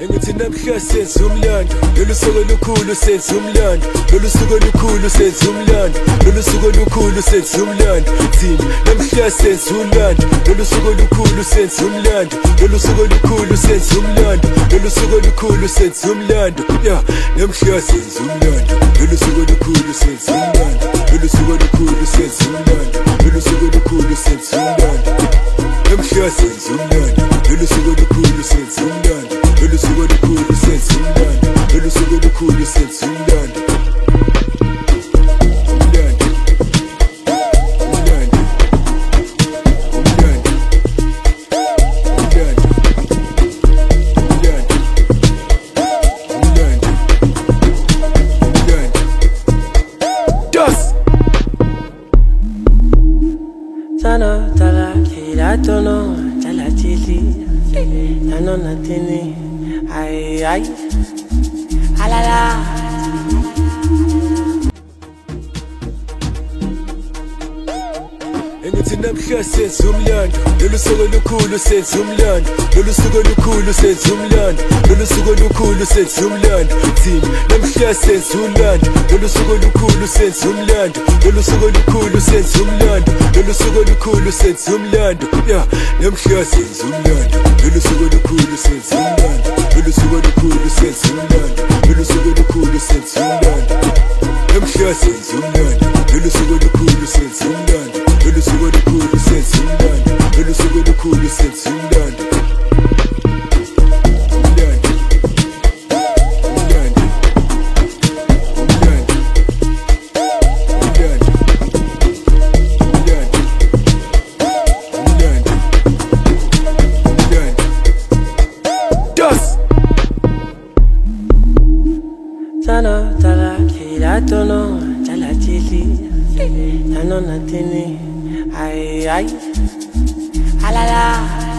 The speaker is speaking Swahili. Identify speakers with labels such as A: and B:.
A: Ngithi namhla senza umlando, lolu suku olukhulu senza umlando, lolu suku olukhulu senza umlando, lolu suku olukhulu senza umlando. Thina namhla senza umlando, lolu suku olukhulu senza umlando, lolu suku olukhulu senza umlando, lolu suku olukhulu senza umlando. Yeah, namhla senza umlando, lolu suku olukhulu senza umlando, lolu suku olukhulu senza umlando, lolu suku olukhulu senza umlando. Namhla senza umlando, lolu suku olukhulu senza umlando, lolu suku olukhulu senza umlando, lolu suku olukhulu senza umlando.
B: Tano tala kila tono tala chili nano natini ay ay alala.
A: Ngithi namhla senza umlando, lolu suku olukhulu senza umlando, lolu suku olukhulu senza umlando, lolu suku olukhulu senza umlando. Thina namhla senza umlando, lolu suku olukhulu senza umlando, lolu suku olukhulu senza umlando, lolu suku olukhulu senza umlando. Yeah, namhla senza umlando, lolu suku olukhulu senza umlando, lolu suku olukhulu senza umlando, lolu suku olukhulu senza umlando. Namhla senza umlando, lolu suku olukhulu senza umlando, lolu suku olukhulu senza umlando, lolu suku olukhulu senza umlando.
B: Tano tala kila tono tala chili nano natini ay ay alala.